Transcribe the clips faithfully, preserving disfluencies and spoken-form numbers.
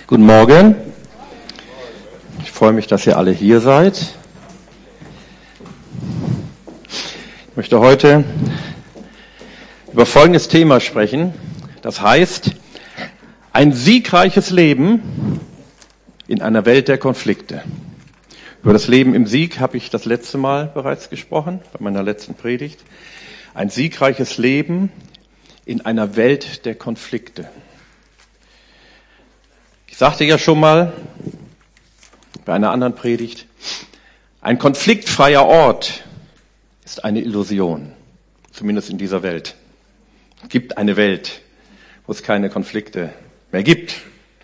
Guten Morgen. Ich freue mich, dass ihr alle hier seid. Ich möchte heute über folgendes Thema sprechen. Das heißt, ein siegreiches Leben in einer Welt der Konflikte. Über das Leben im Sieg habe ich das letzte Mal bereits gesprochen, bei meiner letzten Predigt. Ein siegreiches Leben in einer Welt der Konflikte. Ich sagte ja schon mal bei einer anderen Predigt, ein konfliktfreier Ort ist eine Illusion, zumindest in dieser Welt. Es gibt eine Welt, wo es keine Konflikte mehr gibt.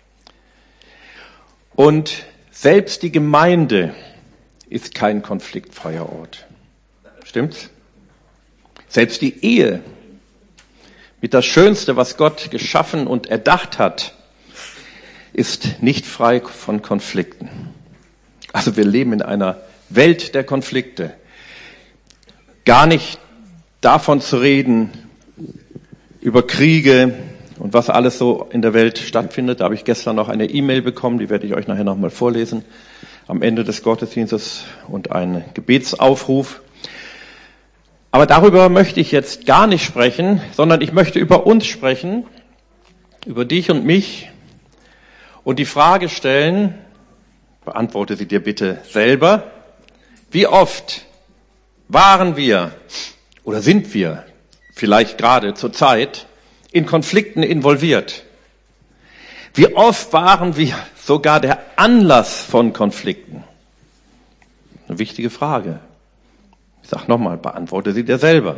Und selbst die Gemeinde ist kein konfliktfreier Ort. Stimmt's? Selbst die Ehe, mit das Schönste, was Gott geschaffen und erdacht hat, ist nicht frei von Konflikten. Also wir leben in einer Welt der Konflikte. Gar nicht davon zu reden, über Kriege und was alles so in der Welt stattfindet. Da habe ich gestern noch eine E-Mail bekommen, die werde ich euch nachher nochmal vorlesen, am Ende des Gottesdienstes, und einen Gebetsaufruf. Aber darüber möchte ich jetzt gar nicht sprechen, sondern ich möchte über uns sprechen, über dich und mich, und die Frage stellen, beantworte sie dir bitte selber: Wie oft waren wir oder sind wir vielleicht gerade zur Zeit in Konflikten involviert? Wie oft waren wir sogar der Anlass von Konflikten? Eine wichtige Frage. Ich sage nochmal, beantworte sie dir selber.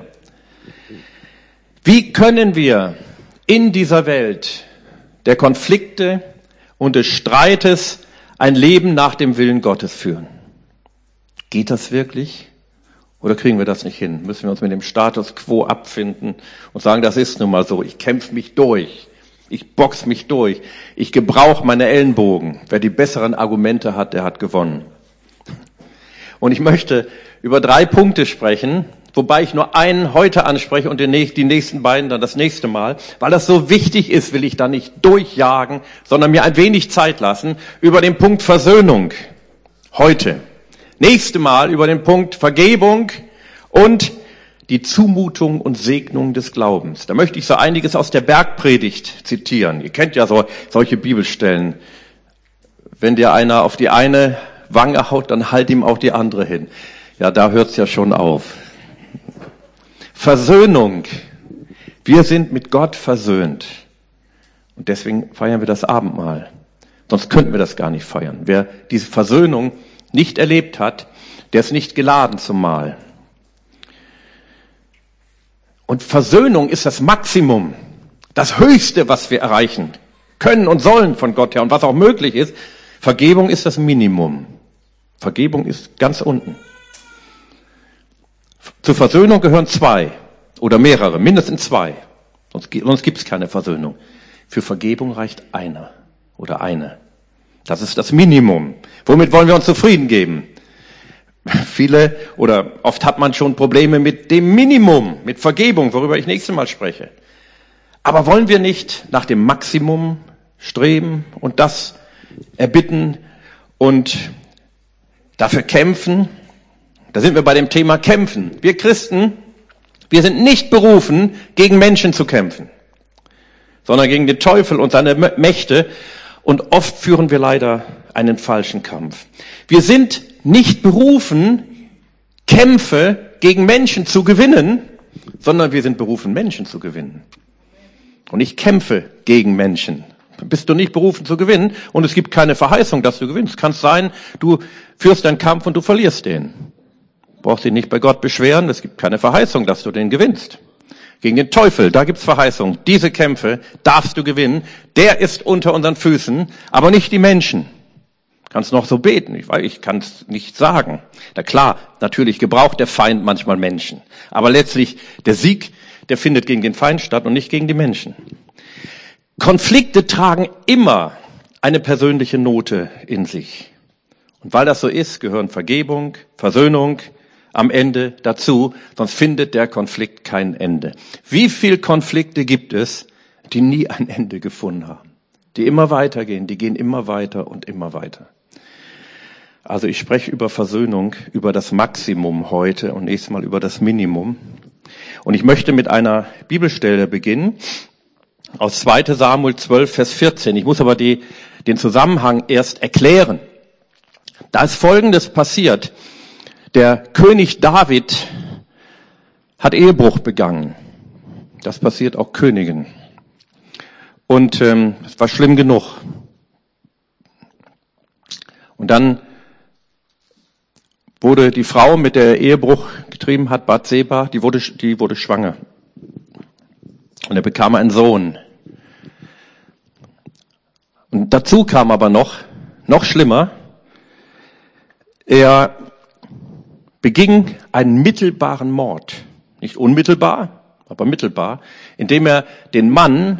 Wie können wir in dieser Welt der Konflikte und des Streites ein Leben nach dem Willen Gottes führen? Geht das wirklich? Oder kriegen wir das nicht hin? Müssen wir uns mit dem Status quo abfinden und sagen, das ist nun mal so, ich kämpfe mich durch, ich box mich durch, ich gebrauche meine Ellenbogen. Wer die besseren Argumente hat, der hat gewonnen. Und ich möchte über drei Punkte sprechen, wobei ich nur einen heute anspreche und die nächsten beiden dann das nächste Mal. Weil das so wichtig ist, will ich da nicht durchjagen, sondern mir ein wenig Zeit lassen über den Punkt Versöhnung heute. Nächste Mal über den Punkt Vergebung und die Zumutung und Segnung des Glaubens. Da möchte ich so einiges aus der Bergpredigt zitieren. Ihr kennt ja so solche Bibelstellen. Wenn dir einer auf die eine Wange haut, dann halt ihm auch die andere hin. Ja, da hört's ja schon auf. Versöhnung. Wir sind mit Gott versöhnt. Und deswegen feiern wir das Abendmahl. Sonst könnten wir das gar nicht feiern. Wer diese Versöhnung nicht erlebt hat, der ist nicht geladen zum Mahl. Und Versöhnung ist das Maximum, das Höchste, was wir erreichen können und sollen von Gott her und was auch möglich ist. Vergebung ist das Minimum. Vergebung ist ganz unten. Zur Versöhnung gehören zwei oder mehrere, mindestens zwei. Sonst, sonst gibt es keine Versöhnung. Für Vergebung reicht einer oder eine. Das ist das Minimum. Womit wollen wir uns zufrieden geben? Viele oder oft hat man schon Probleme mit dem Minimum, mit Vergebung, worüber ich nächstes Mal spreche. Aber wollen wir nicht nach dem Maximum streben und das erbitten und dafür kämpfen? Da sind wir bei dem Thema Kämpfen. Wir Christen, wir sind nicht berufen, gegen Menschen zu kämpfen, sondern gegen den Teufel und seine Mächte. Und oft führen wir leider einen falschen Kampf. Wir sind nicht berufen, Kämpfe gegen Menschen zu gewinnen, sondern wir sind berufen, Menschen zu gewinnen. Und ich kämpfe gegen Menschen. Bist du nicht berufen zu gewinnen und es gibt keine Verheißung, dass du gewinnst. Kann es sein, du führst einen Kampf und du verlierst den. Brauchst dich nicht bei Gott beschweren, es gibt keine Verheißung, dass du den gewinnst. Gegen den Teufel, da gibt's Verheißung. Diese Kämpfe darfst du gewinnen. Der ist unter unseren Füßen, aber nicht die Menschen. Kannst noch so beten, ich, ich kann es nicht sagen. Na klar, natürlich gebraucht der Feind manchmal Menschen. Aber letztlich, der Sieg, der findet gegen den Feind statt und nicht gegen die Menschen. Konflikte tragen immer eine persönliche Note in sich. Und weil das so ist, gehören Vergebung, Versöhnung am Ende dazu, sonst findet der Konflikt kein Ende. Wie viele Konflikte gibt es, die nie ein Ende gefunden haben? die immer weitergehen, die gehen immer weiter und immer weiter. Also ich spreche über Versöhnung, über das Maximum heute und nächstes Mal über das Minimum. Und ich möchte mit einer Bibelstelle beginnen, aus zweiter Samuel zwölf, Vers vierzehn. Ich muss aber die, den Zusammenhang erst erklären. Da ist Folgendes passiert. Der König David hat Ehebruch begangen. Das passiert auch Königen. Und ähm, es war schlimm genug. Und dann wurde die Frau, mit der er Ehebruch getrieben hat, Bathseba, die wurde, die wurde schwanger. Und er bekam einen Sohn. Und dazu kam aber noch, noch schlimmer, er beging einen mittelbaren Mord. Nicht unmittelbar, aber mittelbar, indem er den Mann,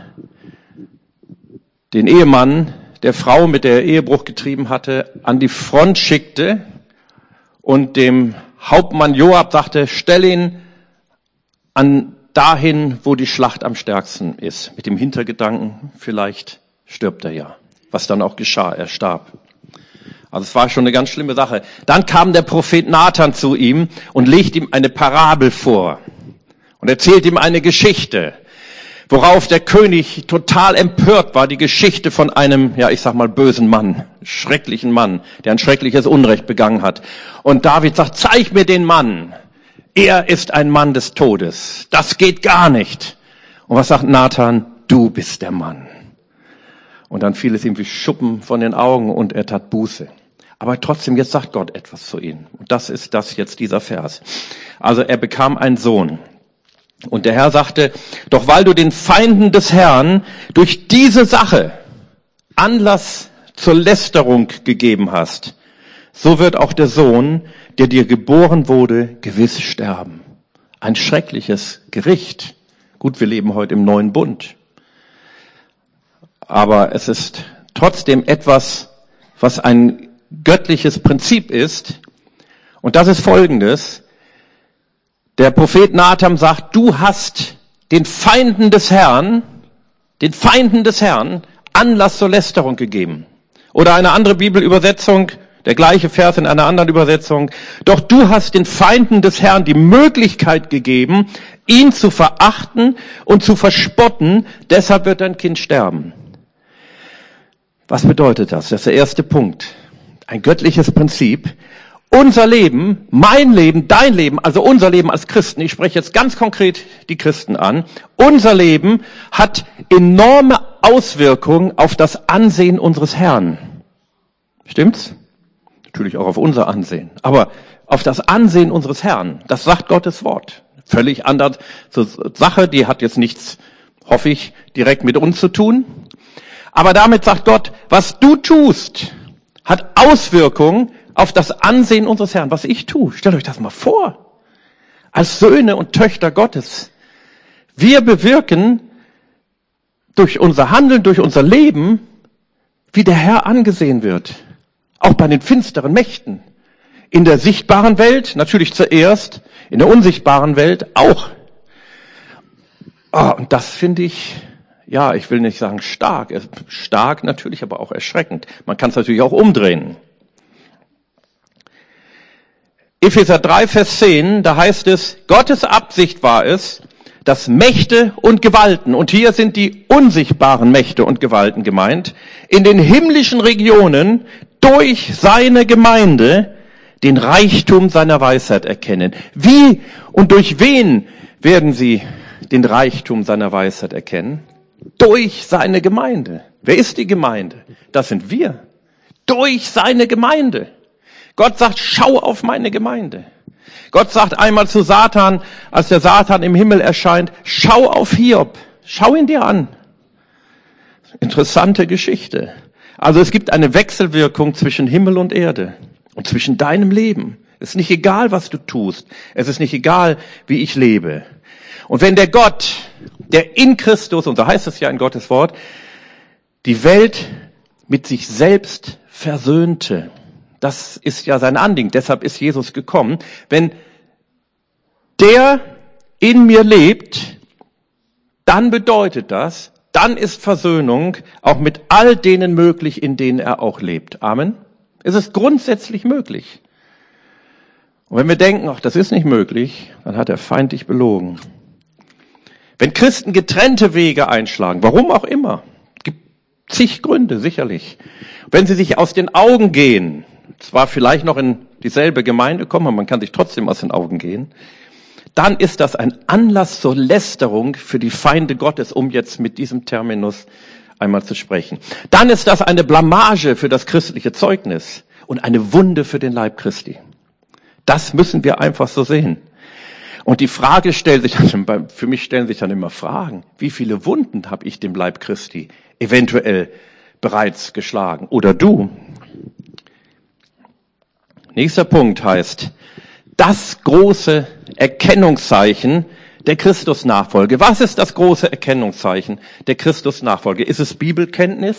den Ehemann der Frau, mit der er Ehebruch getrieben hatte, an die Front schickte und dem Hauptmann Joab sagte, stell ihn an dahin, wo die Schlacht am stärksten ist. Mit dem Hintergedanken, vielleicht stirbt er ja. Was dann auch geschah, er starb. Also es war schon eine ganz schlimme Sache. Dann kam der Prophet Nathan zu ihm und legte ihm eine Parabel vor und erzählt ihm eine Geschichte, worauf der König total empört war, die Geschichte von einem, ja ich sag mal, bösen Mann, schrecklichen Mann, der ein schreckliches Unrecht begangen hat. Und David sagt, zeig mir den Mann. Er ist ein Mann des Todes. Das geht gar nicht. Und was sagt Nathan? Du bist der Mann. Und dann fiel es ihm wie Schuppen von den Augen und er tat Buße. Aber trotzdem, jetzt sagt Gott etwas zu ihm. Und das ist das jetzt, dieser Vers. Also er bekam einen Sohn. Und der Herr sagte, doch weil du den Feinden des Herrn durch diese Sache Anlass zur Lästerung gegeben hast, so wird auch der Sohn, der dir geboren wurde, gewiss sterben. Ein schreckliches Gericht. Gut, wir leben heute im neuen Bund. Aber es ist trotzdem etwas, was ein göttliches Prinzip ist. Und das ist Folgendes. Der Prophet Nathan sagt, du hast den Feinden des Herrn, den Feinden des Herrn Anlass zur Lästerung gegeben. Oder eine andere Bibelübersetzung, der gleiche Vers in einer anderen Übersetzung. Doch du hast den Feinden des Herrn die Möglichkeit gegeben, ihn zu verachten und zu verspotten, deshalb wird dein Kind sterben. Was bedeutet das? Das ist der erste Punkt. Ein göttliches Prinzip. Unser Leben, mein Leben, dein Leben, also unser Leben als Christen, ich spreche jetzt ganz konkret die Christen an, unser Leben hat enorme Auswirkungen auf das Ansehen unseres Herrn. Stimmt's? Natürlich auch auf unser Ansehen, aber auf das Ansehen unseres Herrn. Das sagt Gottes Wort. Völlig anders zur Sache, die hat jetzt nichts, hoffe ich, direkt mit uns zu tun. Aber damit sagt Gott, was du tust, hat Auswirkungen auf das Ansehen unseres Herrn, was ich tue. Stellt euch das mal vor. Als Söhne und Töchter Gottes. Wir bewirken durch unser Handeln, durch unser Leben, wie der Herr angesehen wird. Auch bei den finsteren Mächten. In der sichtbaren Welt, natürlich zuerst, in der unsichtbaren Welt auch. Oh, und das finde ich, ja, ich will nicht sagen stark. Stark natürlich, aber auch erschreckend. Man kann es natürlich auch umdrehen. Epheser drei, Vers zehn, da heißt es, Gottes Absicht war es, dass Mächte und Gewalten, und hier sind die unsichtbaren Mächte und Gewalten gemeint, in den himmlischen Regionen durch seine Gemeinde den Reichtum seiner Weisheit erkennen. Wie und durch wen werden sie den Reichtum seiner Weisheit erkennen? Durch seine Gemeinde. Wer ist die Gemeinde? Das sind wir. Durch seine Gemeinde. Gott sagt, schau auf meine Gemeinde. Gott sagt einmal zu Satan, als der Satan im Himmel erscheint, schau auf Hiob, schau ihn dir an. Interessante Geschichte. Also es gibt eine Wechselwirkung zwischen Himmel und Erde und zwischen deinem Leben. Es ist nicht egal, was du tust. Es ist nicht egal, wie ich lebe. Und wenn der Gott, der in Christus, und so heißt es ja in Gottes Wort, die Welt mit sich selbst versöhnte, das ist ja sein Anliegen, deshalb ist Jesus gekommen. Wenn der in mir lebt, dann bedeutet das, dann ist Versöhnung auch mit all denen möglich, in denen er auch lebt. Amen. Es ist grundsätzlich möglich. Und wenn wir denken, ach, das ist nicht möglich, dann hat der Feind dich belogen. Wenn Christen getrennte Wege einschlagen, warum auch immer, gibt zig Gründe, sicherlich. Wenn sie sich aus den Augen gehen, zwar vielleicht noch in dieselbe Gemeinde kommen, aber man kann sich trotzdem aus den Augen gehen, dann ist das ein Anlass zur Lästerung für die Feinde Gottes, um jetzt mit diesem Terminus einmal zu sprechen. Dann ist das eine Blamage für das christliche Zeugnis und eine Wunde für den Leib Christi. Das müssen wir einfach so sehen. Und die Frage stellt sich, für mich stellen sich dann immer Fragen, wie viele Wunden habe ich dem Leib Christi eventuell bereits geschlagen? Oder du? Nächster Punkt heißt, das große Erkennungszeichen der Christusnachfolge. Was ist das große Erkennungszeichen der Christusnachfolge? Ist es Bibelkenntnis?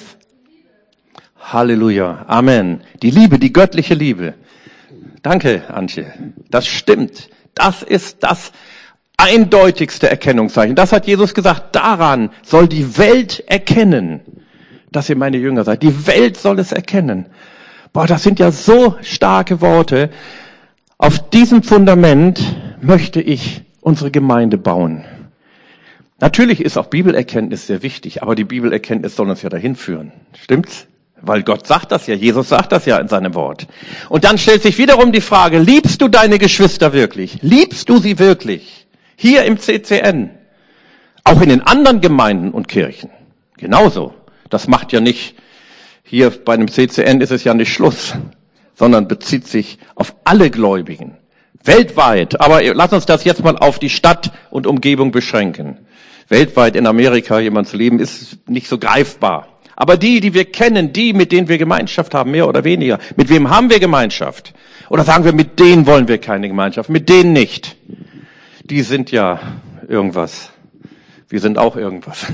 Halleluja, Amen. Die Liebe, die göttliche Liebe. Danke, Antje. Das stimmt. Das ist das eindeutigste Erkennungszeichen. Das hat Jesus gesagt. Daran soll die Welt erkennen, dass ihr meine Jünger seid. Die Welt soll es erkennen. Boah, das sind ja so starke Worte. Auf diesem Fundament möchte ich unsere Gemeinde bauen. Natürlich ist auch Bibelerkenntnis sehr wichtig, aber die Bibelerkenntnis soll uns ja dahin führen. Stimmt's? Weil Gott sagt das ja, Jesus sagt das ja in seinem Wort. Und dann stellt sich wiederum die Frage, liebst du deine Geschwister wirklich? Liebst du sie wirklich? Hier im C C N. Auch in den anderen Gemeinden und Kirchen. Genauso. Das macht ja nicht, hier bei einem C C N ist es ja nicht Schluss, sondern bezieht sich auf alle Gläubigen. Weltweit. Aber lass uns das jetzt mal auf die Stadt und Umgebung beschränken. Weltweit in Amerika jemand zu leben, ist nicht so greifbar. Aber die, die wir kennen, die, mit denen wir Gemeinschaft haben, mehr oder weniger, mit wem haben wir Gemeinschaft? Oder sagen wir, mit denen wollen wir keine Gemeinschaft, mit denen nicht. Die sind ja irgendwas. Wir sind auch irgendwas.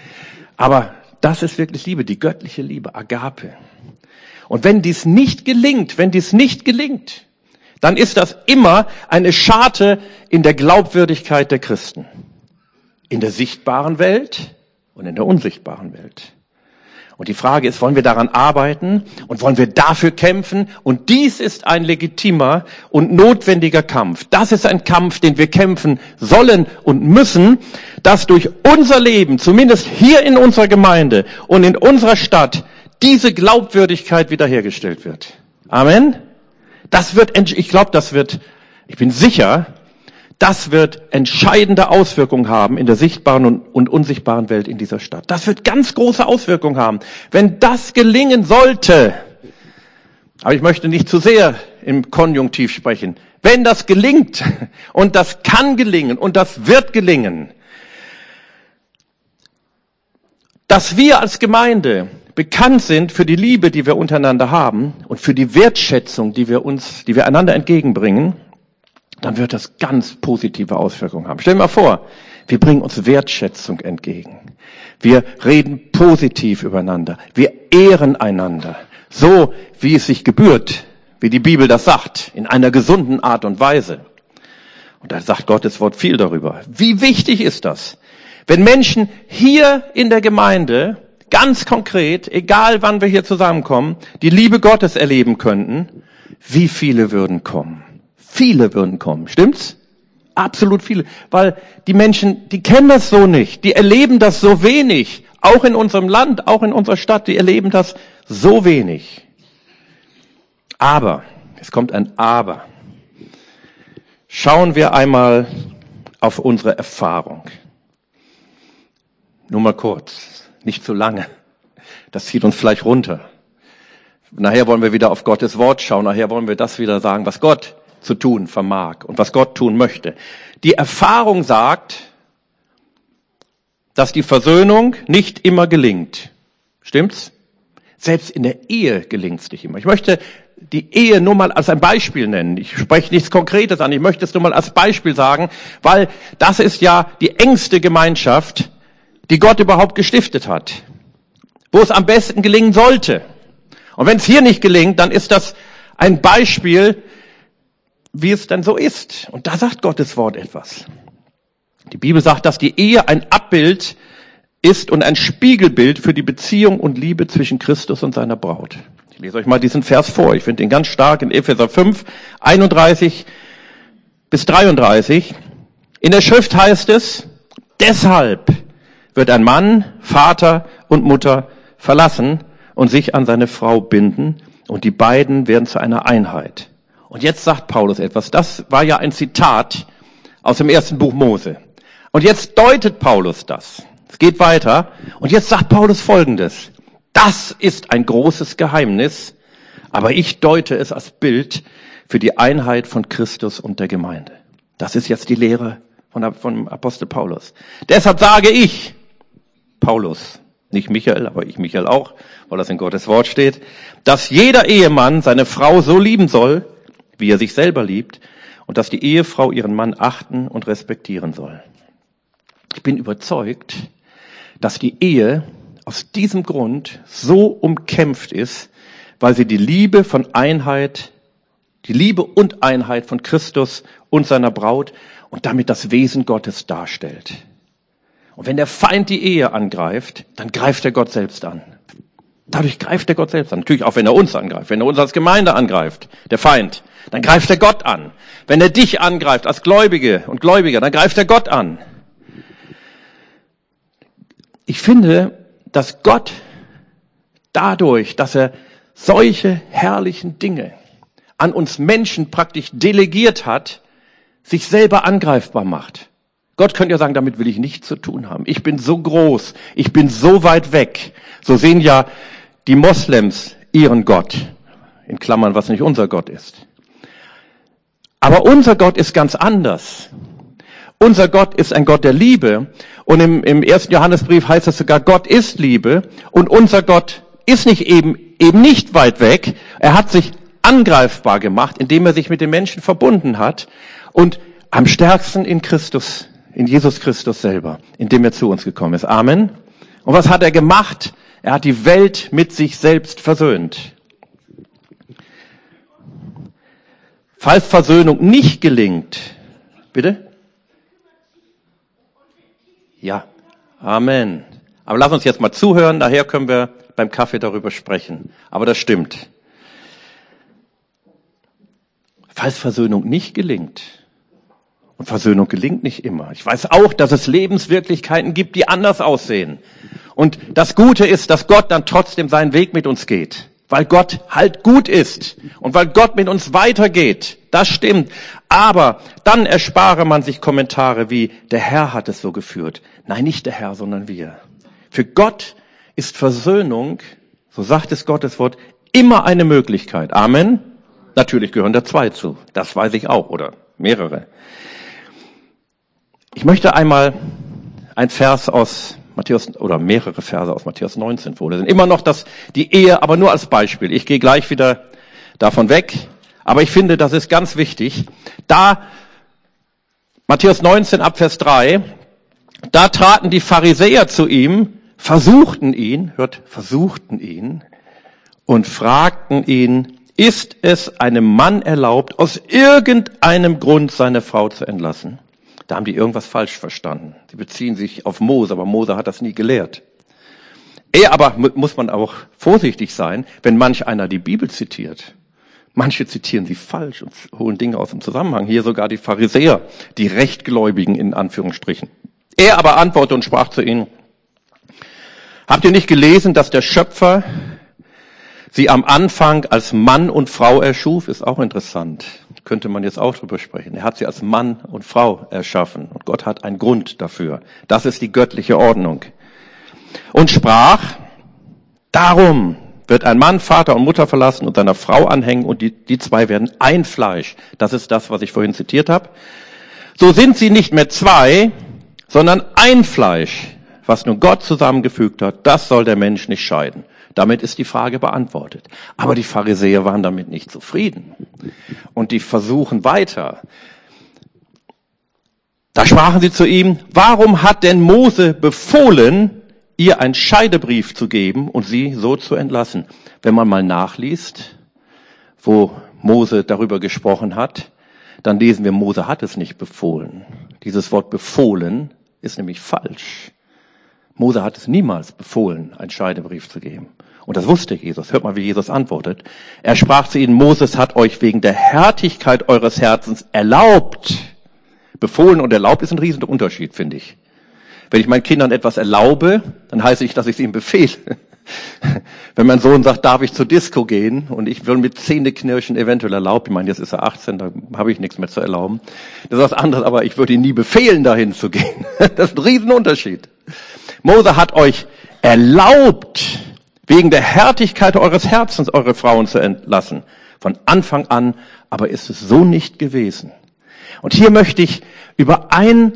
Aber das ist wirklich Liebe, die göttliche Liebe, Agape. Und wenn dies nicht gelingt, wenn dies nicht gelingt, dann ist das immer eine Scharte in der Glaubwürdigkeit der Christen. In der sichtbaren Welt und in der unsichtbaren Welt. Und die Frage ist, wollen wir daran arbeiten und wollen wir dafür kämpfen? Und dies ist ein legitimer und notwendiger Kampf. Das ist ein Kampf, den wir kämpfen sollen und müssen, dass durch unser Leben, zumindest hier in unserer Gemeinde und in unserer Stadt, diese Glaubwürdigkeit wiederhergestellt wird. Amen. Das wird, ich glaube, das wird, ich bin sicher, das wird entscheidende Auswirkungen haben in der sichtbaren und, und unsichtbaren Welt in dieser Stadt. Das wird ganz große Auswirkungen haben. Wenn das gelingen sollte, aber ich möchte nicht zu sehr im Konjunktiv sprechen, wenn das gelingt, und das kann gelingen, und das wird gelingen, dass wir als Gemeinde bekannt sind für die Liebe, die wir untereinander haben und für die Wertschätzung, die wir uns, die wir einander entgegenbringen, dann wird das ganz positive Auswirkungen haben. Stell dir mal vor, wir bringen uns Wertschätzung entgegen. Wir reden positiv übereinander. Wir ehren einander. So, wie es sich gebührt, wie die Bibel das sagt, in einer gesunden Art und Weise. Und da sagt Gottes Wort viel darüber. Wie wichtig ist das? Wenn Menschen hier in der Gemeinde ganz konkret, egal wann wir hier zusammenkommen, die Liebe Gottes erleben könnten, wie viele würden kommen? Viele würden kommen, stimmt's? Absolut viele, weil die Menschen, die kennen das so nicht, die erleben das so wenig, auch in unserem Land, auch in unserer Stadt, die erleben das so wenig. Aber, es kommt ein Aber. Schauen wir einmal auf unsere Erfahrung. Nur mal kurz, nicht zu lange. Das zieht uns vielleicht runter. Nachher wollen wir wieder auf Gottes Wort schauen, nachher wollen wir das wieder sagen, was Gott zu tun vermag und was Gott tun möchte. Die Erfahrung sagt, dass die Versöhnung nicht immer gelingt. Stimmt's? Selbst in der Ehe gelingt's nicht immer. Ich möchte die Ehe nur mal als ein Beispiel nennen. Ich spreche nichts Konkretes an, ich möchte es nur mal als Beispiel sagen, weil das ist ja die engste Gemeinschaft, die Gott überhaupt gestiftet hat, wo es am besten gelingen sollte. Und wenn es hier nicht gelingt, dann ist das ein Beispiel, wie es denn so ist. Und da sagt Gottes Wort etwas. Die Bibel sagt, dass die Ehe ein Abbild ist und ein Spiegelbild für die Beziehung und Liebe zwischen Christus und seiner Braut. Ich lese euch mal diesen Vers vor. Ich finde ihn ganz stark in Epheser fünf, einunddreißig bis dreiunddreißig. In der Schrift heißt es, deshalb wird ein Mann, Vater und Mutter verlassen und sich an seine Frau binden und die beiden werden zu einer Einheit. Und jetzt sagt Paulus etwas. Das war ja ein Zitat aus dem ersten Buch Mose. Und jetzt deutet Paulus das. Es geht weiter. Und jetzt sagt Paulus Folgendes. Das ist ein großes Geheimnis, aber ich deute es als Bild für die Einheit von Christus und der Gemeinde. Das ist jetzt die Lehre von, von Apostel Paulus. Deshalb sage ich, Paulus, nicht Michael, aber ich Michael auch, weil das in Gottes Wort steht, dass jeder Ehemann seine Frau so lieben soll, wie er sich selber liebt, und dass die Ehefrau ihren Mann achten und respektieren soll. Ich bin überzeugt, dass die Ehe aus diesem Grund so umkämpft ist, weil sie die Liebe von Einheit, die Liebe und Einheit von Christus und seiner Braut und damit das Wesen Gottes darstellt. Und wenn der Feind die Ehe angreift, dann greift er Gott selbst an. Dadurch greift er Gott selbst an. Natürlich auch, wenn er uns angreift, wenn er uns als Gemeinde angreift, der Feind, dann greift er Gott an. Wenn er dich angreift als Gläubige und Gläubiger, dann greift er Gott an. Ich finde, dass Gott dadurch, dass er solche herrlichen Dinge an uns Menschen praktisch delegiert hat, sich selber angreifbar macht. Gott könnte ja sagen, damit will ich nichts zu tun haben. Ich bin so groß, ich bin so weit weg. So sehen ja die Moslems ihren Gott, in Klammern, was nicht unser Gott ist. Aber unser Gott ist ganz anders. Unser Gott ist ein Gott der Liebe. Und im, im ersten Johannesbrief heißt es sogar, Gott ist Liebe. Und unser Gott ist nicht eben, eben nicht weit weg. Er hat sich angreifbar gemacht, indem er sich mit den Menschen verbunden hat. Und am stärksten in Christus, in Jesus Christus selber, indem er zu uns gekommen ist. Amen. Und was hat er gemacht? Er hat die Welt mit sich selbst versöhnt. Falls Versöhnung nicht gelingt, bitte? Ja, Amen. Aber lass uns jetzt mal zuhören, nachher können wir beim Kaffee darüber sprechen. Aber das stimmt. Falls Versöhnung nicht gelingt, und Versöhnung gelingt nicht immer. Ich weiß auch, dass es Lebenswirklichkeiten gibt, die anders aussehen. Und das Gute ist, dass Gott dann trotzdem seinen Weg mit uns geht. Weil Gott halt gut ist und weil Gott mit uns weitergeht. Das stimmt. Aber dann erspare man sich Kommentare wie, der Herr hat es so geführt. Nein, nicht der Herr, sondern wir. Für Gott ist Versöhnung, so sagt es Gottes Wort, immer eine Möglichkeit. Amen. Natürlich gehören da zwei zu. Das weiß ich auch, oder mehrere. Ich möchte einmal ein Vers aus Matthäus, oder mehrere Verse aus Matthäus neunzehn vorlesen. Immer noch das, die Ehe, aber nur als Beispiel. Ich gehe gleich wieder davon weg. Aber ich finde, das ist ganz wichtig. Da, Matthäus neunzehn ab Vers drei, da traten die Pharisäer zu ihm, versuchten ihn, hört, versuchten ihn und fragten ihn, ist es einem Mann erlaubt, aus irgendeinem Grund seine Frau zu entlassen? Da haben die irgendwas falsch verstanden. Sie beziehen sich auf Mose, aber Mose hat das nie gelehrt. Eher aber muss man auch vorsichtig sein, wenn manch einer die Bibel zitiert. Manche zitieren sie falsch und holen Dinge aus dem Zusammenhang. Hier sogar die Pharisäer, die Rechtgläubigen in Anführungsstrichen. Er aber antwortete und sprach zu ihnen, habt ihr nicht gelesen, dass der Schöpfer sie am Anfang als Mann und Frau erschuf? Ist auch interessant. Könnte man jetzt auch drüber sprechen. Er hat sie als Mann und Frau erschaffen. Und Gott hat einen Grund dafür. Das ist die göttliche Ordnung. Und sprach, darum wird ein Mann Vater und Mutter verlassen und seiner Frau anhängen und die, die zwei werden ein Fleisch. Das ist das, was ich vorhin zitiert habe. So sind sie nicht mehr zwei, sondern ein Fleisch. Was nun Gott zusammengefügt hat, das soll der Mensch nicht scheiden. Damit ist die Frage beantwortet. Aber die Pharisäer waren damit nicht zufrieden. Und die versuchen weiter. Da sprachen sie zu ihm, warum hat denn Mose befohlen, ihr einen Scheidebrief zu geben und sie so zu entlassen? Wenn man mal nachliest, wo Mose darüber gesprochen hat, dann lesen wir, Mose hat es nicht befohlen. Dieses Wort befohlen ist nämlich falsch. Mose hat es niemals befohlen, einen Scheidebrief zu geben. Und das wusste Jesus. Hört mal, wie Jesus antwortet. Er sprach zu ihnen, Moses hat euch wegen der Härtigkeit eures Herzens erlaubt. Befohlen und erlaubt ist ein riesiger Unterschied, finde ich. Wenn ich meinen Kindern etwas erlaube, dann heißt es nicht, dass ich es ihnen befehle. Wenn mein Sohn sagt, darf ich zur Disco gehen und ich will mit Zähneknirschen eventuell erlaubt, ich meine, jetzt ist er achtzehn, da habe ich nichts mehr zu erlauben. Das ist was anderes, aber ich würde ihn nie befehlen, dahin zu gehen. Das ist ein Riesenunterschied. Mose hat euch erlaubt, wegen der Härtigkeit eures Herzens eure Frauen zu entlassen. Von Anfang an, aber ist es so nicht gewesen. Und hier möchte ich über ein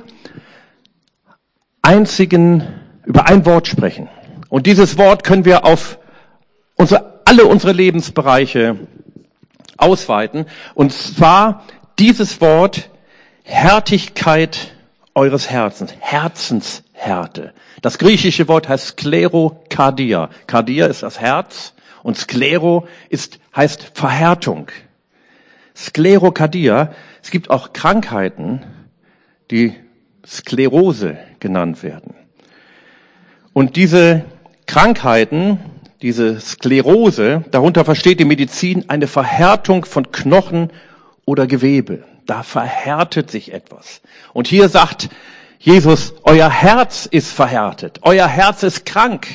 einzigen, über ein Wort sprechen. Und dieses Wort können wir auf unsere, alle unsere Lebensbereiche ausweiten. Und zwar dieses Wort Härtigkeit eures Herzens. Herzenshärte. Das griechische Wort heißt Sklerokardia. Kardia ist das Herz und Sklero ist, heißt Verhärtung. Sklerokardia. Es gibt auch Krankheiten, die Sklerose genannt werden. Und diese Krankheiten, diese Sklerose, darunter versteht die Medizin eine Verhärtung von Knochen oder Gewebe. Da verhärtet sich etwas. Und hier sagt Jesus, euer Herz ist verhärtet, euer Herz ist krank.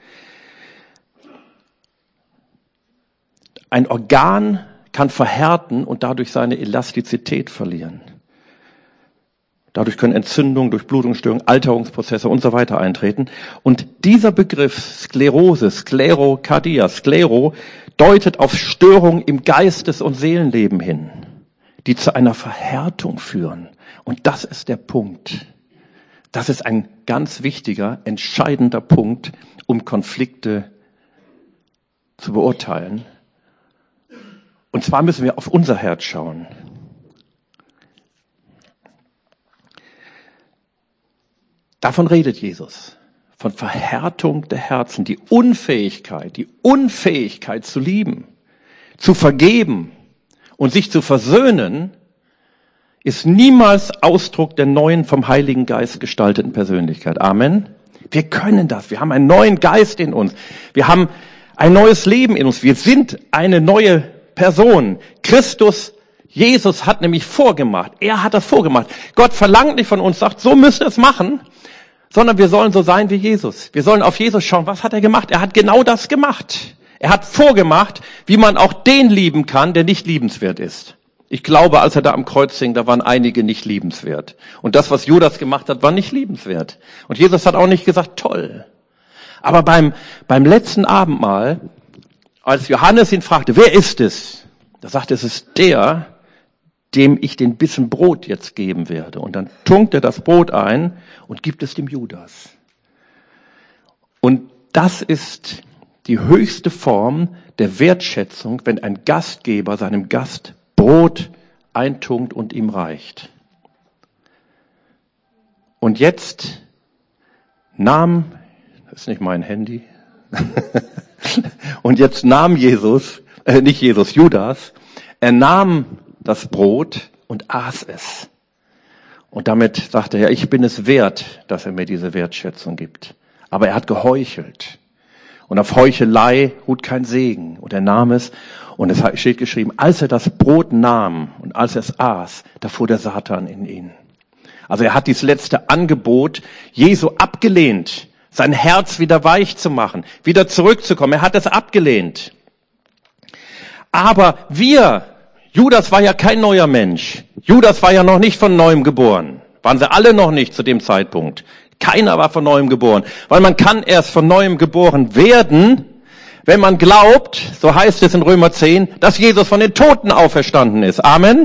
Ein Organ kann verhärten und dadurch seine Elastizität verlieren. Dadurch können Entzündungen, Durchblutungsstörungen, Alterungsprozesse und so weiter eintreten. Und dieser Begriff Sklerose, Sklerokardia, Sklero, deutet auf Störungen im Geistes- und Seelenleben hin, die zu einer Verhärtung führen. Und das ist der Punkt. Das ist ein ganz wichtiger, entscheidender Punkt, um Konflikte zu beurteilen. Und zwar müssen wir auf unser Herz schauen. Davon redet Jesus. Von Verhärtung der Herzen, die Unfähigkeit, die Unfähigkeit zu lieben, zu vergeben und sich zu versöhnen, ist niemals Ausdruck der neuen, vom Heiligen Geist gestalteten Persönlichkeit. Amen. Wir können das. Wir haben einen neuen Geist in uns. Wir haben ein neues Leben in uns. Wir sind eine neue Person. Christus, Jesus hat nämlich vorgemacht. Er hat das vorgemacht. Gott verlangt nicht von uns, sagt, so müsst ihr es machen, sondern wir sollen so sein wie Jesus. Wir sollen auf Jesus schauen. Was hat er gemacht? Er hat genau das gemacht. Er hat vorgemacht, wie man auch den lieben kann, der nicht liebenswert ist. Ich glaube, als er da am Kreuz hing, da waren einige nicht liebenswert. Und das, was Judas gemacht hat, war nicht liebenswert. Und Jesus hat auch nicht gesagt, toll. Aber beim, beim letzten Abendmahl, als Johannes ihn fragte, wer ist es? Da sagte er, es ist der, dem ich den Bissen Brot jetzt geben werde. Und dann tunkt er das Brot ein und gibt es dem Judas. Und das ist die höchste Form der Wertschätzung, wenn ein Gastgeber seinem Gast Brot eintunkt und ihm reicht. Und jetzt nahm, das ist nicht mein Handy, und jetzt nahm Jesus, äh, nicht Jesus, Judas, er nahm das Brot und aß es. Und damit sagte er, ich bin es wert, dass er mir diese Wertschätzung gibt. Aber er hat geheuchelt. Und auf Heuchelei ruht kein Segen. Und er nahm es, und es steht geschrieben, als er das Brot nahm und als er es aß, da fuhr der Satan in ihn. Also er hat dieses letzte Angebot Jesu abgelehnt, sein Herz wieder weich zu machen, wieder zurückzukommen. Er hat es abgelehnt. Aber wir, Judas war ja kein neuer Mensch. Judas war ja noch nicht von neuem geboren. Waren sie alle noch nicht zu dem Zeitpunkt. Keiner war von neuem geboren. Weil man kann erst von neuem geboren werden, wenn man glaubt, so heißt es in Römer zehn, dass Jesus von den Toten auferstanden ist. Amen.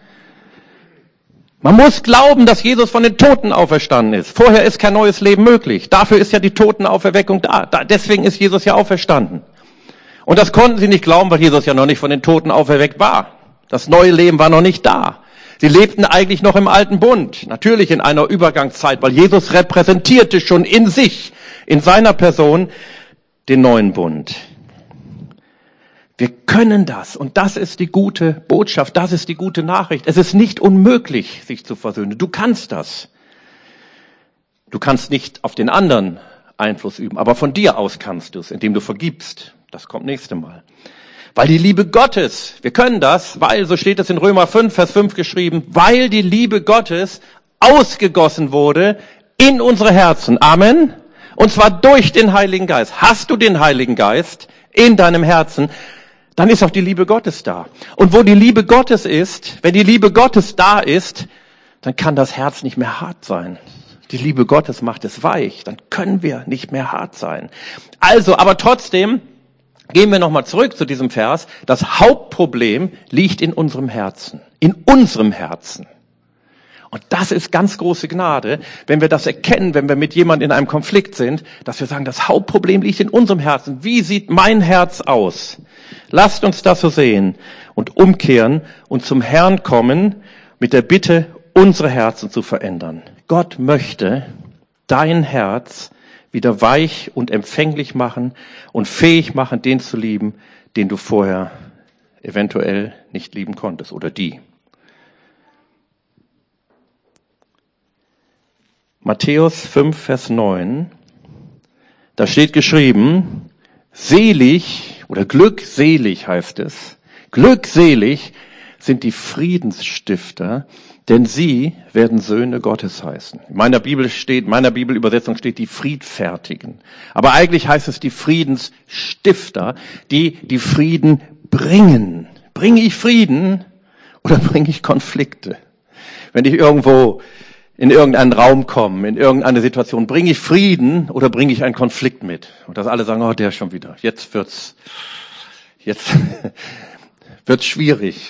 Man muss glauben, dass Jesus von den Toten auferstanden ist. Vorher ist kein neues Leben möglich. Dafür ist ja die Totenauferweckung da. Deswegen ist Jesus ja auferstanden. Und das konnten sie nicht glauben, weil Jesus ja noch nicht von den Toten auferweckt war. Das neue Leben war noch nicht da. Sie lebten eigentlich noch im alten Bund. Natürlich in einer Übergangszeit, weil Jesus repräsentierte schon in sich, in seiner Person, den neuen Bund. Wir können das. Und das ist die gute Botschaft. Das ist die gute Nachricht. Es ist nicht unmöglich, sich zu versöhnen. Du kannst das. Du kannst nicht auf den anderen Einfluss üben. Aber von dir aus kannst du es, indem du vergibst. Das kommt nächste Mal. Weil die Liebe Gottes, wir können das, weil, so steht es in Römer fünf, Vers fünf geschrieben, weil die Liebe Gottes ausgegossen wurde in unsere Herzen. Amen. Und zwar durch den Heiligen Geist. Hast du den Heiligen Geist in deinem Herzen, dann ist auch die Liebe Gottes da. Und wo die Liebe Gottes ist, wenn die Liebe Gottes da ist, dann kann das Herz nicht mehr hart sein. Die Liebe Gottes macht es weich. Dann können wir nicht mehr hart sein. Also, aber trotzdem, gehen wir nochmal zurück zu diesem Vers. Das Hauptproblem liegt in unserem Herzen. In unserem Herzen. Und das ist ganz große Gnade, wenn wir das erkennen, wenn wir mit jemandem in einem Konflikt sind, dass wir sagen, das Hauptproblem liegt in unserem Herzen. Wie sieht mein Herz aus? Lasst uns das so sehen und umkehren und zum Herrn kommen mit der Bitte, unsere Herzen zu verändern. Gott möchte dein Herz wieder weich und empfänglich machen und fähig machen, den zu lieben, den du vorher eventuell nicht lieben konntest oder die. Matthäus fünf, Vers neun, da steht geschrieben, selig oder glückselig heißt es, glückselig sind die Friedensstifter, denn sie werden Söhne Gottes heißen. In meiner Bibel steht, in meiner Bibelübersetzung steht die Friedfertigen. Aber eigentlich heißt es die Friedensstifter, die die Frieden bringen. Bringe ich Frieden oder bringe ich Konflikte? Wenn ich irgendwo in irgendeinen Raum komme, in irgendeine Situation, bringe ich Frieden oder bringe ich einen Konflikt mit? Und dass alle sagen, oh, der schon wieder. Jetzt wird's, jetzt wird's schwierig.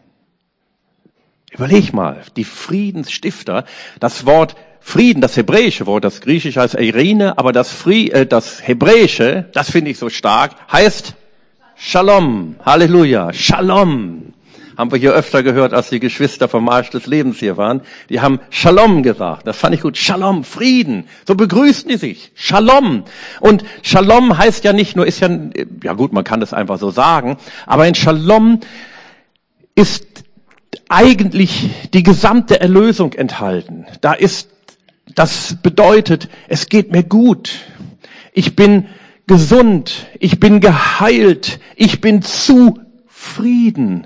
Überleg mal, die Friedensstifter, das Wort Frieden, das hebräische Wort, das griechische heißt Eirene, aber das, Fri- äh, das hebräische, das finde ich so stark, heißt Shalom. Halleluja, Shalom. Haben wir hier öfter gehört, als die Geschwister vom Marsch des Lebens hier waren. Die haben Shalom gesagt. Das fand ich gut. Shalom, Frieden. So begrüßen die sich. Shalom. Und Shalom heißt ja nicht nur, ist ja, ja gut, man kann das einfach so sagen, aber in Shalom ist eigentlich die gesamte Erlösung enthalten. Da ist, das bedeutet, es geht mir gut. Ich bin gesund. Ich bin geheilt. Ich bin zufrieden.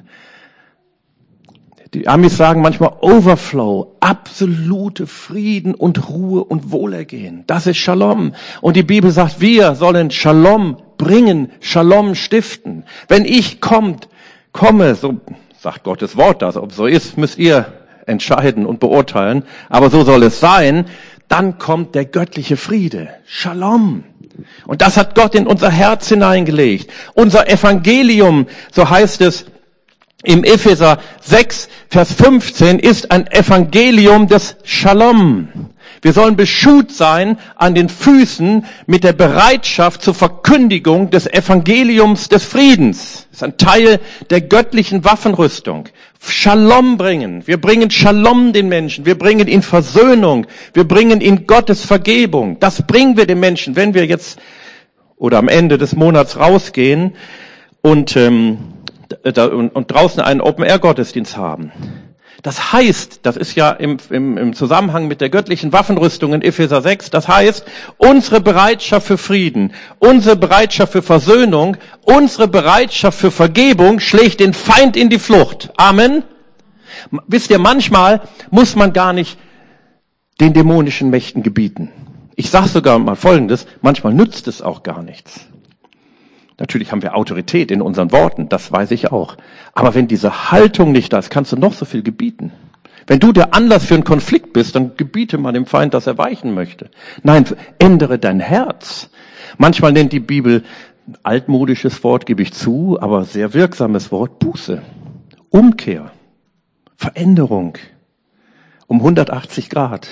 Die Amis sagen manchmal Overflow, absolute Frieden und Ruhe und Wohlergehen. Das ist Shalom. Und die Bibel sagt, wir sollen Shalom bringen, Shalom stiften. Wenn ich kommt, komme, so sagt Gottes Wort das, ob es so ist, müsst ihr entscheiden und beurteilen. Aber so soll es sein. Dann kommt der göttliche Friede. Shalom. Und das hat Gott in unser Herz hineingelegt. Unser Evangelium, so heißt es im Epheser sechs, Vers fünfzehn, ist ein Evangelium des Shalom. Wir sollen beschut sein an den Füßen mit der Bereitschaft zur Verkündigung des Evangeliums des Friedens. Das ist ein Teil der göttlichen Waffenrüstung. Shalom bringen. Wir bringen Shalom den Menschen. Wir bringen ihnen Versöhnung. Wir bringen ihnen Gottes Vergebung. Das bringen wir den Menschen, wenn wir jetzt oder am Ende des Monats rausgehen und, ähm, da, und, und draußen einen Open-Air-Gottesdienst haben. Das heißt, das ist ja im, im, im Zusammenhang mit der göttlichen Waffenrüstung in Epheser sechs, das heißt, unsere Bereitschaft für Frieden, unsere Bereitschaft für Versöhnung, unsere Bereitschaft für Vergebung schlägt den Feind in die Flucht. Amen. Wisst ihr, manchmal muss man gar nicht den dämonischen Mächten gebieten. Ich sage sogar mal Folgendes, manchmal nützt es auch gar nichts. Natürlich haben wir Autorität in unseren Worten, das weiß ich auch. Aber wenn diese Haltung nicht da ist, kannst du noch so viel gebieten. Wenn du der Anlass für einen Konflikt bist, dann gebiete man dem Feind, dass er weichen möchte. Nein, ändere dein Herz. Manchmal nennt die Bibel, altmodisches Wort gebe ich zu, aber sehr wirksames Wort, Buße, Umkehr, Veränderung um hundertachtzig Grad.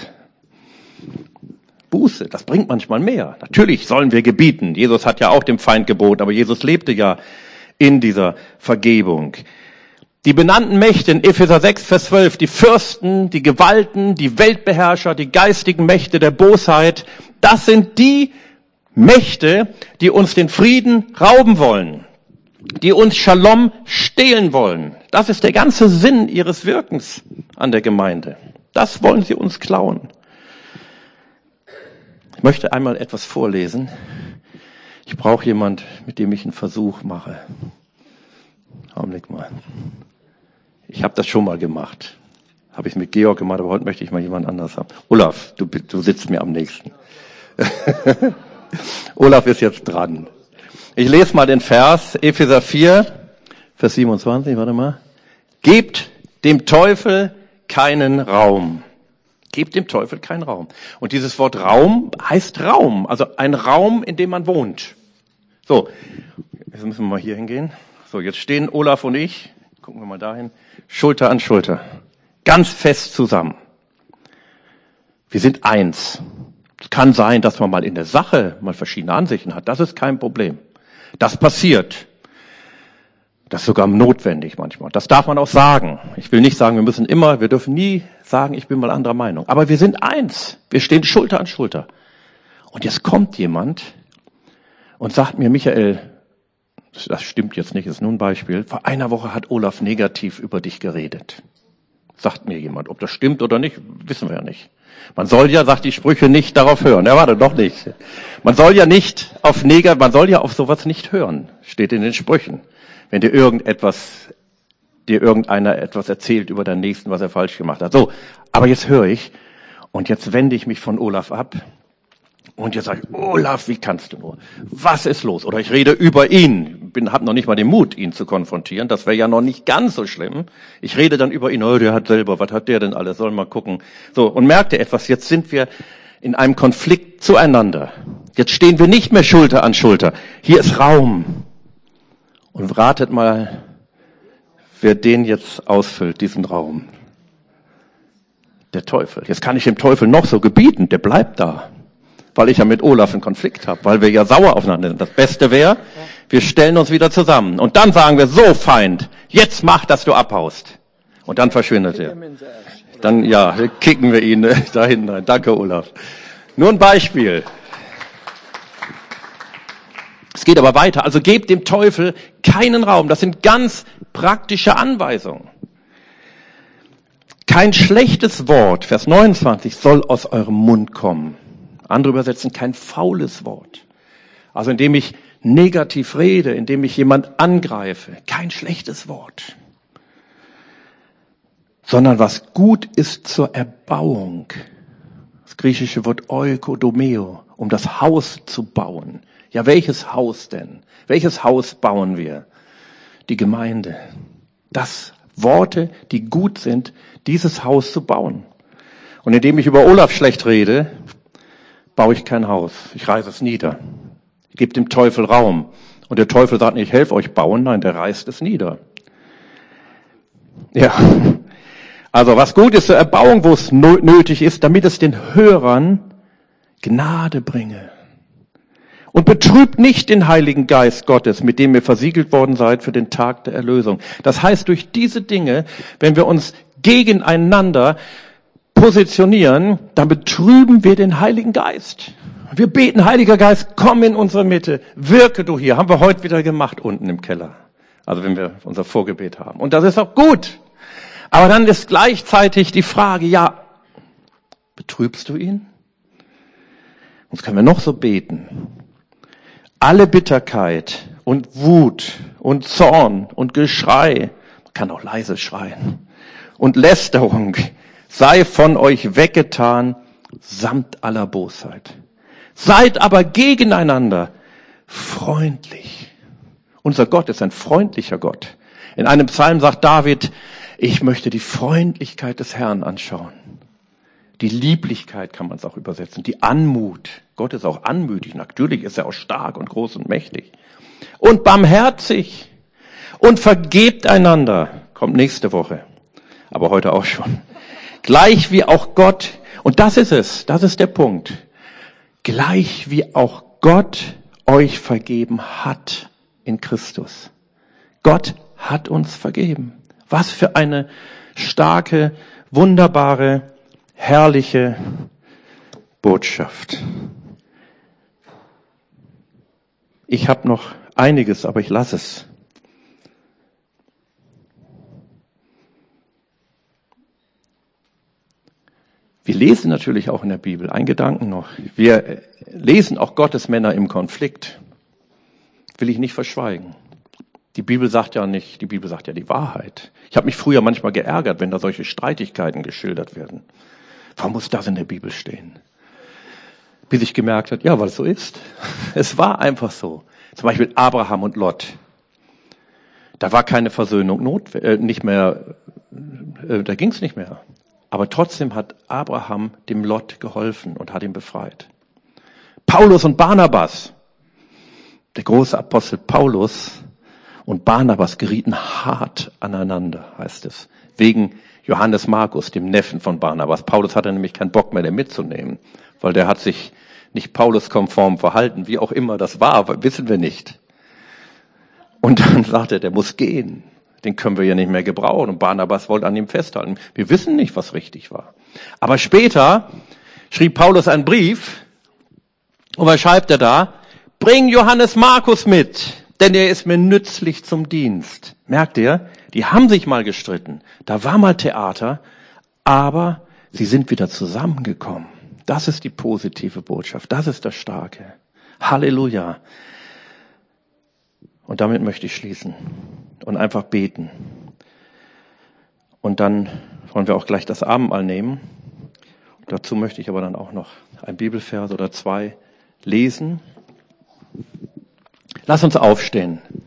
Buße, das bringt manchmal mehr. Natürlich sollen wir gebieten. Jesus hat ja auch dem Feind geboten, aber Jesus lebte ja in dieser Vergebung. Die benannten Mächte in Epheser sechs, Vers zwölf, die Fürsten, die Gewalten, die Weltbeherrscher, die geistigen Mächte der Bosheit, das sind die Mächte, die uns den Frieden rauben wollen, die uns Shalom stehlen wollen. Das ist der ganze Sinn ihres Wirkens an der Gemeinde. Das wollen sie uns klauen. Ich möchte einmal etwas vorlesen. Ich brauche jemand, mit dem ich einen Versuch mache. Augenblick mal. Ich habe das schon mal gemacht. Habe ich mit Georg gemacht, aber heute möchte ich mal jemand anders haben. Olaf, du, du sitzt mir am nächsten. Olaf ist jetzt dran. Ich lese mal den Vers, Epheser vier, Vers siebenundzwanzig, warte mal. Gebt dem Teufel keinen Raum. Gebt dem Teufel keinen Raum. Und dieses Wort Raum heißt Raum, also ein Raum, in dem man wohnt. So, jetzt müssen wir mal hier hingehen. So, jetzt stehen Olaf und ich, gucken wir mal dahin, Schulter an Schulter, ganz fest zusammen. Wir sind eins. Es kann sein, dass man mal in der Sache mal verschiedene Ansichten hat. Das ist kein Problem. Das passiert. Das ist sogar notwendig manchmal. Das darf man auch sagen. Ich will nicht sagen, wir müssen immer, wir dürfen nie sagen, ich bin mal anderer Meinung. Aber wir sind eins. Wir stehen Schulter an Schulter. Und jetzt kommt jemand und sagt mir, Michael, das stimmt jetzt nicht, ist nur ein Beispiel. Vor einer Woche hat Olaf negativ über dich geredet. Sagt mir jemand. Ob das stimmt oder nicht, wissen wir ja nicht. Man soll ja, sagt die Sprüche, nicht darauf hören. Ja, warte, doch nicht. Man soll ja nicht auf Neger, man soll ja auf sowas nicht hören. Steht in den Sprüchen. Wenn dir irgendetwas, dir irgendeiner etwas erzählt über deinen Nächsten, was er falsch gemacht hat. So. Aber jetzt höre ich, und jetzt wende ich mich von Olaf ab. Und jetzt sage ich, Olaf, wie kannst du nur? Was ist los? Oder ich rede über ihn. Bin, hab noch nicht mal den Mut, ihn zu konfrontieren. Das wäre ja noch nicht ganz so schlimm. Ich rede dann über ihn. Oh, der hat selber, was hat der denn alles? Soll mal gucken. So, und merkte etwas. Jetzt sind wir in einem Konflikt zueinander. Jetzt stehen wir nicht mehr Schulter an Schulter. Hier ist Raum. Und ratet mal, wer den jetzt ausfüllt, diesen Raum. Der Teufel. Jetzt kann ich dem Teufel noch so gebieten. Der bleibt da. Weil ich ja mit Olaf einen Konflikt habe, weil wir ja sauer aufeinander sind. Das Beste wäre, wir stellen uns wieder zusammen. Und dann sagen wir, so Feind, jetzt mach, dass du abhaust. Und dann verschwindet er. Dann, ja, kicken wir ihn da hinten rein. Danke, Olaf. Nur ein Beispiel. Es geht aber weiter. Also gebt dem Teufel keinen Raum. Das sind ganz praktische Anweisungen. Kein schlechtes Wort, Vers neunundzwanzig, soll aus eurem Mund kommen. Andere übersetzen kein faules Wort. Also indem ich negativ rede, indem ich jemand angreife. Kein schlechtes Wort. Sondern was gut ist zur Erbauung. Das griechische Wort oikodomeo, um das Haus zu bauen. Ja, welches Haus denn? Welches Haus bauen wir? Die Gemeinde. Das Worte, die gut sind, dieses Haus zu bauen. Und indem ich über Olaf schlecht rede, baue ich kein Haus. Ich reiße es nieder. Ich gebe dem Teufel Raum. Und der Teufel sagt nicht, ich helfe euch bauen. Nein, der reißt es nieder. Ja. Also was gut ist zur Erbauung, wo es nötig ist, damit es den Hörern Gnade bringe. Und betrübt nicht den Heiligen Geist Gottes, mit dem ihr versiegelt worden seid für den Tag der Erlösung. Das heißt, durch diese Dinge, wenn wir uns gegeneinander positionieren, dann betrüben wir den Heiligen Geist. Wir beten, Heiliger Geist, komm in unsere Mitte, wirke du hier. Haben wir heute wieder gemacht unten im Keller. Also wenn wir unser Vorgebet haben. Und das ist auch gut. Aber dann ist gleichzeitig die Frage, ja, betrübst du ihn? Sonst können wir noch so beten. Alle Bitterkeit und Wut und Zorn und Geschrei, man kann auch leise schreien, und Lästerung sei von euch weggetan, samt aller Bosheit. Seid aber gegeneinander freundlich. Unser Gott ist ein freundlicher Gott. In einem Psalm sagt David, ich möchte die Freundlichkeit des Herrn anschauen. Die Lieblichkeit kann man es auch übersetzen, die Anmut. Gott ist auch anmütig, natürlich ist er auch stark und groß und mächtig. Und barmherzig und vergebt einander. Kommt nächste Woche, aber heute auch schon. Gleich wie auch Gott, und das ist es, das ist der Punkt, gleich wie auch Gott euch vergeben hat in Christus. Gott hat uns vergeben. Was für eine starke, wunderbare, herrliche Botschaft. Ich habe noch einiges, aber ich lasse es. Wir lesen natürlich auch in der Bibel, ein Gedanken noch. Wir lesen auch Gottes Männer im Konflikt. Will ich nicht verschweigen. Die Bibel sagt ja nicht, die Bibel sagt ja die Wahrheit. Ich habe mich früher manchmal geärgert, wenn da solche Streitigkeiten geschildert werden. Warum muss das in der Bibel stehen? Bis ich gemerkt habe, ja, weil es so ist. Es war einfach so. Zum Beispiel Abraham und Lot. Da war keine Versöhnung not, äh, nicht mehr, äh, da ging es nicht mehr. Aber trotzdem hat Abraham dem Lot geholfen und hat ihn befreit. Paulus und Barnabas, der große Apostel Paulus und Barnabas gerieten hart aneinander, heißt es. Wegen Johannes Markus, dem Neffen von Barnabas. Paulus hatte nämlich keinen Bock mehr, den mitzunehmen, weil der hat sich nicht Paulus-konform verhalten, wie auch immer das war, wissen wir nicht. Und dann sagte er, der muss gehen. Den können wir ja nicht mehr gebrauchen. Und Barnabas wollte an ihm festhalten. Wir wissen nicht, was richtig war. Aber später schrieb Paulus einen Brief. Und was schreibt er da? Bring Johannes Markus mit, denn er ist mir nützlich zum Dienst. Merkt ihr? Die haben sich mal gestritten. Da war mal Theater. Aber sie sind wieder zusammengekommen. Das ist die positive Botschaft. Das ist das Starke. Halleluja. Und damit möchte ich schließen und einfach beten. Und dann wollen wir auch gleich das Abendmahl nehmen. Und dazu möchte ich aber dann auch noch ein Bibelvers oder zwei lesen. Lass uns aufstehen.